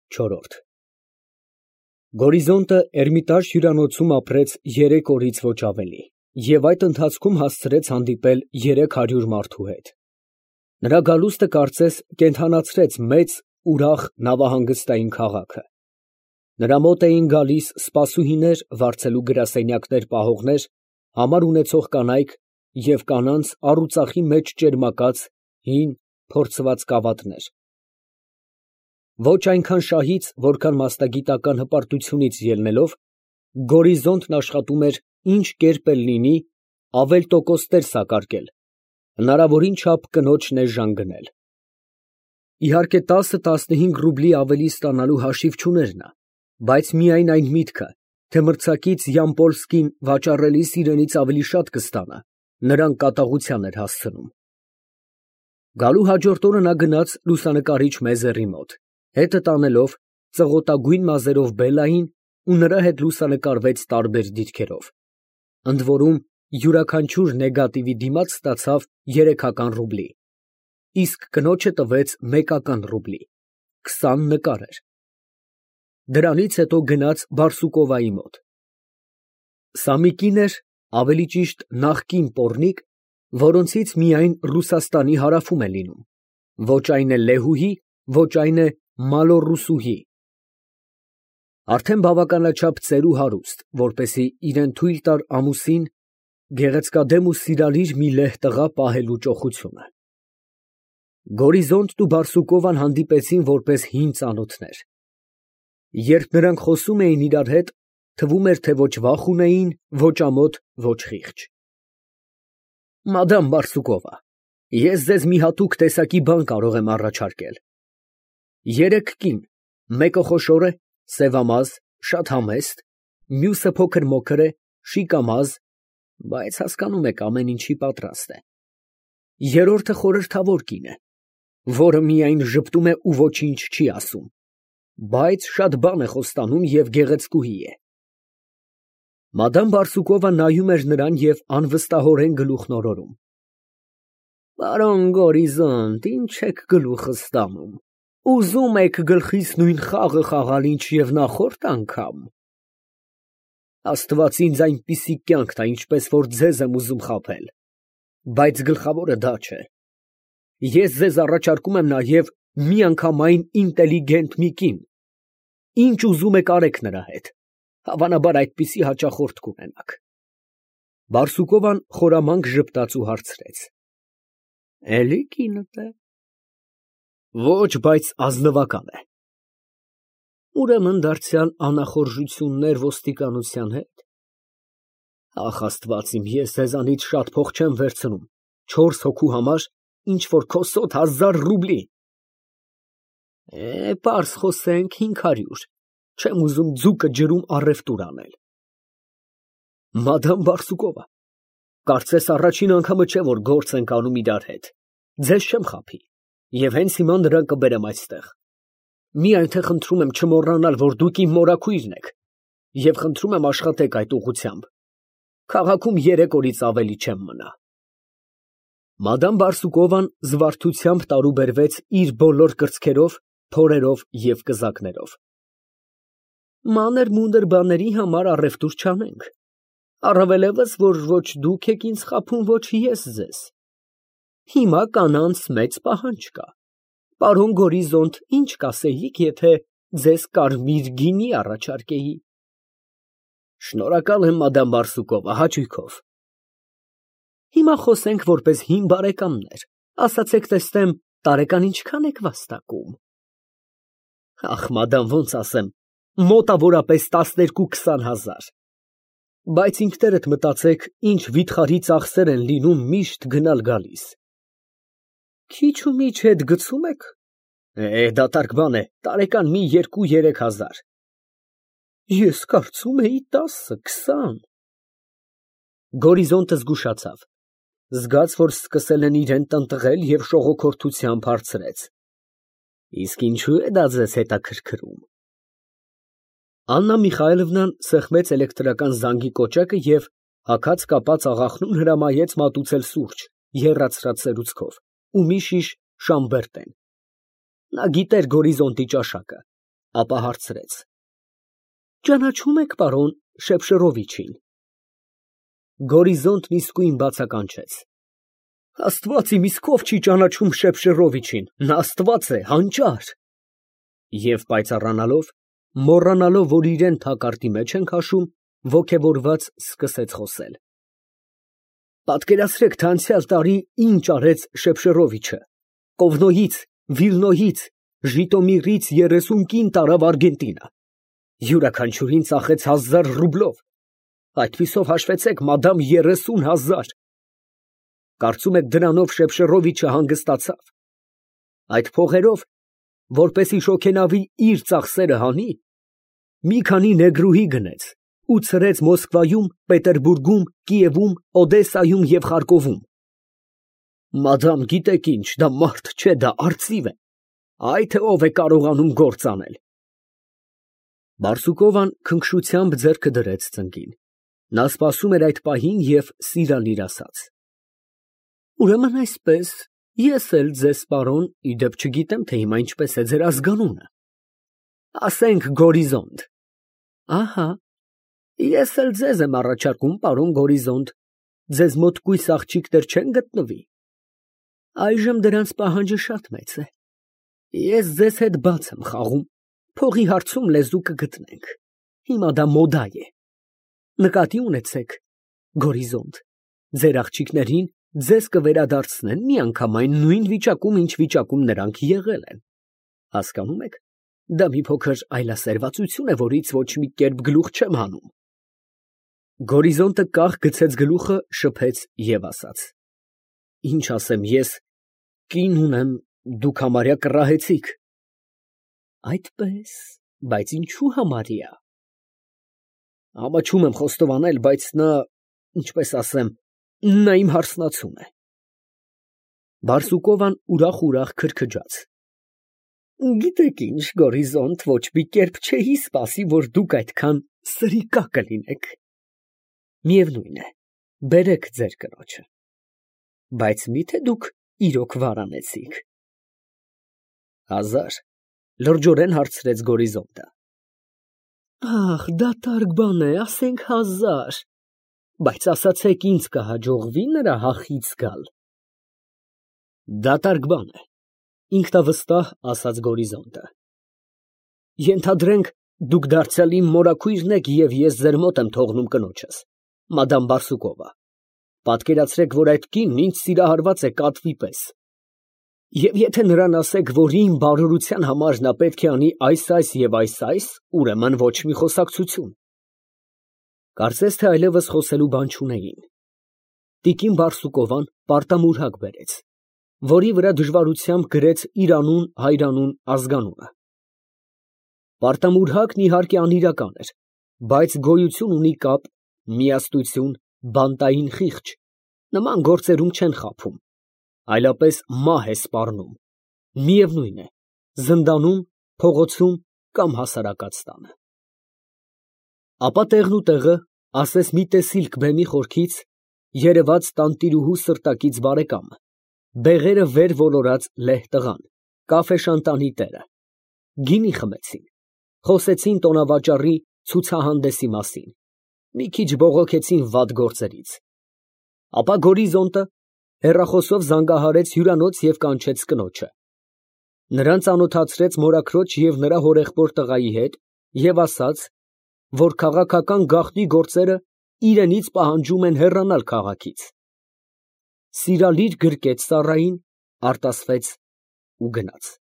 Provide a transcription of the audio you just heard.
4 Գորիզոնտը Էրմիտաժ հյուրանոցում ապրեց 3 օրից ոչ ավելի և այդ ընթացքում հասցրեց հանդիպել 300 մարդու հետ։ Նրա գալուստը կարծես կենդանացրեց մեծ, ուրախ նավահանգստային քաղաքը։ Նրա մոտ էին գալիս սպասուհիներ, վարձելու գրասենյակներ պահողներ, համար ունեցող կանայք և կանանց առուծախի մեջ ճերմակած հին, փորձված կավատներ։ Ոչ այնքան շահից, որքան մասնագիտական հպարտությունից ելնելով, Գորիզոնտն աշխատում էր ինչ կերպ էլ լինի ավելտոկոստեր սակարկել, հնարավորին չափ կնոջն էժան գնել։ Իհարկե 10-15 ռուբլի ավելի ստանալու հաշիվ չուներ նա, բայց միայն այն միտքը, թե մրցակից Յամպոլսկին վաճառելիս իրենից ավելի շատ կստանա, նրան կատաղության էր հասցնում։ Գալու հաջորդ օրը նա գնաց լուսանկարիչ Մեզերի մոտ, հետը տանելով ծղոտագույն մազերով Բելլային ու նրա հետ լուսանկարվեց տարբեր դիրքերով, ընդ որում յուրաքանչյուր նեգատիվի դիմաց ստացավ 3 ռուբլի, իսկ կնոջը տվեց 1 ռուբլի, 20 նկար էր։ Դրանից հետո գնաց Բարսուկովայի մոտ։ Սա մի կին էր, ավելի ճիշտ նախկին պոռնիկ, որոնցից միայն Ռուսաստանի հարավում է լինում, ոչ այն է լեհուհի, ոչ այն է մալոռուսուհի։ Արդեն բավականաչափ ծեր ու հարուստ, որպեսզի իրան թույլ տար ամուսին, գեղեցկադեմ ու սիրալիր մի լեհ տղա պահելու ճոխությունը։ Գորիզոնտն ու Բարսուկովան հանդիպեցին որպես հին ծանոթներ։ Երբ նրանք խոսում էին իրար հետ, թվում էր, թե ոչ վախ ունեին, ոչ ամոթ, ոչ խիղճ։ Մադամ Բարսուկովա, ես ձեզ մի հատուկ տեսակի բան կարող եմ առաջարկել։ 3 կին, մեկը խոշոր է, սևամազ, շատ համեստ, մյուսը փոքր-մոքր է, շիկամազ, բայց հասկանում եք ամեն ինչի պատրաստ է։ Երրորդը խորհրդավոր կին է, որը միայն ժպտում է ու ոչինչ չի ասում, բայց շատ բան է խոստանում և գեղեցկուհի է։ Մադամ Բարսուկովան նայում էր նրան և անվստահորեն գլուխն օրորում։ Պարոն Գորիզոնտ, ինչ եք գլուխս տանում, ուզում եք գլխիս նույն խաղը խաղալ, ինչ և նախորդ անգամ։ Աստված ինձ այնպիսի կյանք տա, ինչպես որ ձեզ եմ ուզում խաբել, բայց գլխավորը դա չէ։ Ես ձեզ առաջարկում եմ նաև միանգամայն ինտելիգենտ մի կին, ինչ ուզում եք արեք նրա հետ, հավանաբար այդպիսի հաճախորդ կունենաք։ Բարսուկովան խորամանկ ժպտաց ու հարցրեց. Էլի կինդ է։ Ոչ, բայց ազնվական է։ Ուրեմն դարձյալ անախորժություններ ոստիկանության հետ։ Ախ, Աստված իմ, ես ձեզանից շատ փող չեմ վերցնում, 4 հոգու համար, ինչ որ քո սոթ 1000 ռուբլի։ Պարզ խոսենք 500, չեմ ուզում ձուկը ջրում առևտուր անել։ Մադամ Բարսուկովա, կարծես առաջին անգամը չէ, որ գործ ենք անում իրար հետ, ձեզ չեմ խաբի, և հենց հիմա նրան կբերեմ այստեղ։ Միայն թե խնդրում եմ չմոռանալ, որ դուք իմ մորաքույրն եք, և խնդրում եմ աշխատեք այդ ուղղությամբ, քաղաքում 3 օրից ավելի չեմ մնա։ Մադամ Բարսուկովան զվարթությամբ տարուբերվեց իր բոլոր կրծքերով, փորերով և կզակներով։ Մանր-մունր բաների համար առևտուր չանենք, առավելևս, որ ոչ դուք եք ինձ խաբում, ոչ ես ձեզ։ Հիմա կանանց մեծ պահանջ կա։ Պարոն Գորիզոնտ, ինչ կասեիք, եթե ձեզ կարմիր գինի առաջարկեի։ Շնորհակալ եմ, մադամ Բարսուկովա, հաճույքով։ Հիմա խոսենք որպես հին բարեկամներ, ասացեք տեսնեմ, տարեկան ինչքան եք վաստակում։ Ախ, մադամ, ոնց ասեմ, մոտավորապես 12-20 հազար։ Բայց ինքներդ մտածեք, ինչ վիթխարի ծախսեր են լինում միշտ գնալ գալիս։ Քիչ ու միչ հետ գցում եք։ Դատարկ բան է, տարեկան մի 2-3 հազար։ Ես կարծում էի 10-20։ Գորիզոնտը զգուշացավ, զգաց, որ սկսել են իրան տնտղել և շողոքորթությամբ հարցրեց. Իսկ ինչու է դա ձեզ հետաքրքրում։ Աննա Միխայելովնան սեղմեց էլեկտրական զանգի կոճակը և հագած կապած աղախնուն հրամայեց մատուցել սուրճ եռացրած սերուցքով ու մի շիշ շամբերտեն։ Նա գիտեր Գորիզոնտի ճաշակը, ապա հարցրեց. Ճանաչում եք պարոն Շեփշերովիչին։ Գորիզոնտն իսկույն բացականչեց. Աստված իմ իսկ ով չի ճանաչում Շեփշերովիչին, նա Աստված է, հանճար։ Եվ պայծառանալով, մոռանալով, որ իրեն թակարդի մեջ են քաշում, ոգևորված սկսեց խոսել. Պատկերացրեք, թե անցյալ տարի ինչ արեց Շեփշերովիչը. Կովնոյից, Վիլնոյից, Ժիտոմիրից 30 կին տարավ Արգենտինա։ Յուրաքանչյուրին ծախեց 1000 ռուբլով։ Այդպիսով հաշվեցեք, մադամ, 30,000։ Կարծում եք դրանով Շեփշերովիչը հանգստացավ։ Այդ փողերով, որպեսի շոգենավի իր ծախսերը հանի, մի քանի նեգրուհի գնեց ու ցրեց Մոսկվայում, Պետերբուրգում, Կիևում, Օդեսայում և Խարկովում։ Մադամ, գիտեք ինչ, դա մարդ չէ, դա արծիվ է։ Այ թե ով է կարողանում գործ անել։ Բարսուկովան քնքշությամբ ձեռքը դրեց ծնկին։ Նա սպասում էր այդ պահին և սիրալիր ասաց. Ուրեմն այսպես, ես էլ ձեզ, պարոն, իդեպ չգիտեմ, թե հիմա ինչպես է ձեր ազգանունը։ Ասենք Գորիզոնտ։ Ահա, ես էլ ձեզ եմ առաջարկում, պարոն Գորիզոնտ, ձեզ մոտ կույս աղջիկներ չեն գտնվի։ Այժմ դրանց պահանջը շատ մեծ է։ Ես ձեզ հետ բաց եմ խաղում, փողի հարցում լեզու կգտնենք։ Հիմա դա մոդա է։ Նկատի ունեցեք, Գորիզոնտ, ձեր աղջիկներին ձեզ կվերադարձնեն միանգամայն նույն վիճակում, ինչ վիճակում նրանք եղել են։ Հասկանում եք, դա մի փոքր այլասերվածություն է, որից ոչ մի կերպ գլուխ չեմ հանում։ Գորիզոնտը կախ գցեց գլուխը, շփեց և ասաց. Ինչ ասեմ ես, կին ունեմ, դուք համարյա կռահեցիք։ Այդպես, բայց ինչու համարյա։ Ամաչում եմ խոստովանել, բայց նա, ինչպես ասեմ, նա իմ հարսնացուն է։ Բարսուկովան ուրախ քրքջաց։ Գիտեք ինչ, Գորիզոնտ, ոչ մի կերպ չէի սպասի, որ դուք այդքան սրիկա կլինեք։ Միևնույն է, բերեք ձեր կնոջը։ Բայց մի՞թե դուք իրոք վարանեցիք։ 1000, լրջորեն հարցրեց Գորիզոնտը։ Ախ, դատարկ բան է, ասենք 1000։ Բայց ասացեք, ինձ կհաջողվի նրա հախից գալ։ Դատարկ բան է, ինքնավստահ ասաց Գորիզոնտը։ Ենթադրենք, դուք դարձյալ իմ մորաքույրն եք և ես ձեր մոտ եմ թողնում կնոջս, մադամ Բարսուկովա։ Պատկերացրեք, որ այդ կինն ինձ սիրահարված է կատվի պես։ Եվ եթե նրան ասեք, որ իմ բարօրության համար նա պետք է անի այս և այս, ուրեմն ոչ մի խոսակցություն։ Կարծես թե այլևս խոսելու բան չունեին։ Տիկին Բարսուկովան պարտամուրհակ բերեց, որի վրա դժվարությամբ գրեց իր անուն, հայրանուն, ազգանունը։ Պարտամուրհակն իհարկե անիրական էր, բայց գոյություն ունի կապ, միաստություն, բանտային խիղճ, նման գործերում չեն խաբում, այլապես մահ է սպառնում, միևնույն է, զնդանում, փողոցում կամ հասարակած տանը։ Ապա տեղն ու տեղը, ասես մի տեսիլք բեմի խորքից, երևաց տանտիրուհու սրտակից բարեկամ, բեղերը վեր ոլորած լեհ տղան, կաֆեշանտանի տերը, գինի խմեցին, խոսեցին տոնավաճառի ցուցահանդեսի մասին, մի քիչ բողոքեցին վատ գործերից։ Ապա Գորիզոնտը հեռախոսով զանգահարեց հյուրանոց և կանչեց կնոջը։ Նրան ծանոթացրեց մորաքրոջ և նրա հորեղբոր տղայի հետ և ասաց, որ քաղաքական գաղտնի գործերը իրենից պահանջում են հեռանալ քաղաքից։ Սիրալիր գրկեց ծառային, արտասվեց ու գնաց։